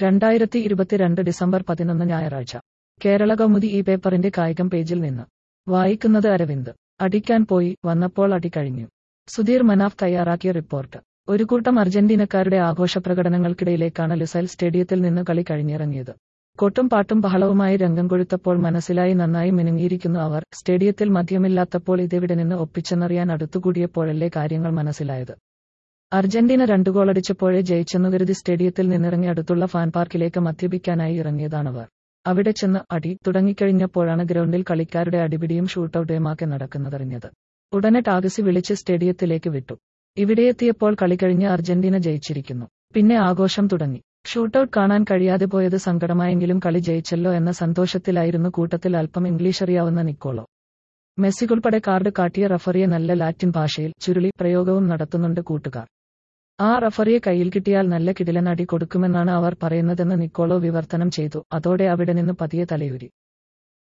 2022 December 11 ഞായറാഴ്ച. കേരളകൗമുദി ഈ പേപ്പറിന്റെ കായികം പേജിൽ നിന്ന് വായിക്കുന്നത് അരവിന്ദ്. അടിക്കാൻ പോയി, വന്നപ്പോൾ അടി കഴിഞ്ഞു. സുധീർ മനാഫ് തയ്യാറാക്കിയ റിപ്പോർട്ട്. ഒരു കൂട്ടം അർജന്റീനക്കാരുടെ ആഘോഷപ്രകടനങ്ങൾക്കിടയിലേക്കാണ് ലുസൈൽ സ്റ്റേഡിയത്തിൽ നിന്ന് കളി കഴിഞ്ഞിറങ്ങിയത്. കൊട്ടും പാട്ടും ബഹളവുമായി രംഗം കൊഴുത്തപ്പോൾ മനസ്സിലായി നന്നായി മിനുങ്ങിയിരിക്കുന്നു അവർ. സ്റ്റേഡിയത്തിൽ മദ്യമില്ലാത്തപ്പോൾ ഇതെവിടെ നിന്ന് ഒപ്പിച്ചെന്നറിയാൻ അടുത്തുകൂടിയപ്പോഴല്ലേ കാര്യങ്ങൾ മനസ്സിലായത്. അർജന്റീന 2 ഗോളടിച്ചപ്പോഴേ ജയിച്ചെന്നു കരുതി സ്റ്റേഡിയത്തിൽ നിന്നിറങ്ങി അടുത്തുള്ള ഫാൻ പാർക്കിലേക്ക് മദ്യപിക്കാനായി ഇറങ്ങിയതാണവർ. അവിടെ ചെന്ന് അടി തുടങ്ങിക്കഴിഞ്ഞപ്പോഴാണ് ഗ്രൗണ്ടിൽ കളിക്കാരുടെ അടിപിടിയും ഷൂട്ടൌട്ടുമൊക്കെ നടക്കുന്നതറിഞ്ഞത്. ഉടനെ ടാക്സി വിളിച്ച് സ്റ്റേഡിയത്തിലേക്ക് വിട്ടു. ഇവിടെയെത്തിയപ്പോൾ കളി കഴിഞ്ഞ് അർജന്റീന ജയിച്ചിരിക്കുന്നു. പിന്നെ ആഘോഷം തുടങ്ങി. ഷൂട്ടൌട്ട് കാണാൻ കഴിയാതെ പോയത് സങ്കടമായെങ്കിലും കളി ജയിച്ചല്ലോ എന്ന സന്തോഷത്തിലായിരുന്നു കൂട്ടത്തിൽ. അല്പം ഇംഗ്ലീഷ് അറിയാവുന്ന നിക്കോളോ മെസ്സിക്കുൾപ്പെടെ കാർഡ് കാട്ടിയ റഫറിയെ നല്ല ലാറ്റിൻ ഭാഷയിൽ ചുരുളി പ്രയോഗവും നടത്തുന്നുണ്ട് കൂട്ടുകാർ. ആ റഫറിയെ കയ്യിൽ കിട്ടിയാൽ നല്ല കിടിലൻ അടി കൊടുക്കുമെന്നാണ് അവർ പറയുന്നതെന്ന് നിക്കോളോ വിവർത്തനം ചെയ്തു. അതോടെ അവിടെ നിന്ന് പതിയെ തലയൂരി.